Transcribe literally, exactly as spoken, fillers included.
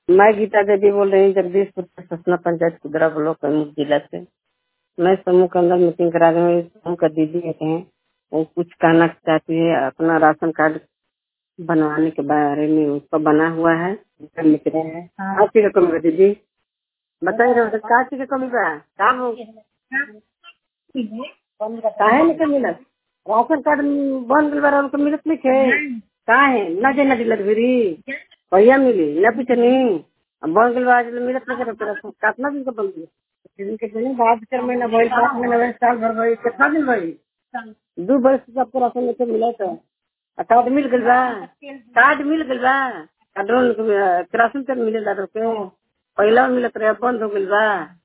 मैं गीता देवी बोल रही हूँ जगदीशपुर से, ससना पंचायत कुदरा ब्लॉक कैमूर जिला से। मैं समूह के अंदर मीटिंग करा रही हूँ। समूह का दीदी है कहें, वो कुछ कहना चाहती है अपना राशन कार्ड बनवाने के बारे में। उसका बना हुआ है, लिख रहे हैं। हाँ ठीक है, कमी दीदी बताइए रहो का चीज कमी बा का हो काहे निकल मिलत राशन कार्ड बन गइल बा, उनको मिलत नहीं थे काहे न जे न दिलत फिरी भैया मिली न पूछनी बन गइल बा, आज मिलत नहीं करे तेरा कितना दिन का बन गई दिन के दिन बाद चार महीना भइल, पाँच महीना भइल, साल भर भइल, कितना दिन भइल दो बरस से आपको राशन लेके मिला था। कार्ड मिल गइल बा, कार्ड मिल गइल बा, कार्ड राशन कार्ड मिले ला के पहला मिलत रहे, बंद हो गइल बा।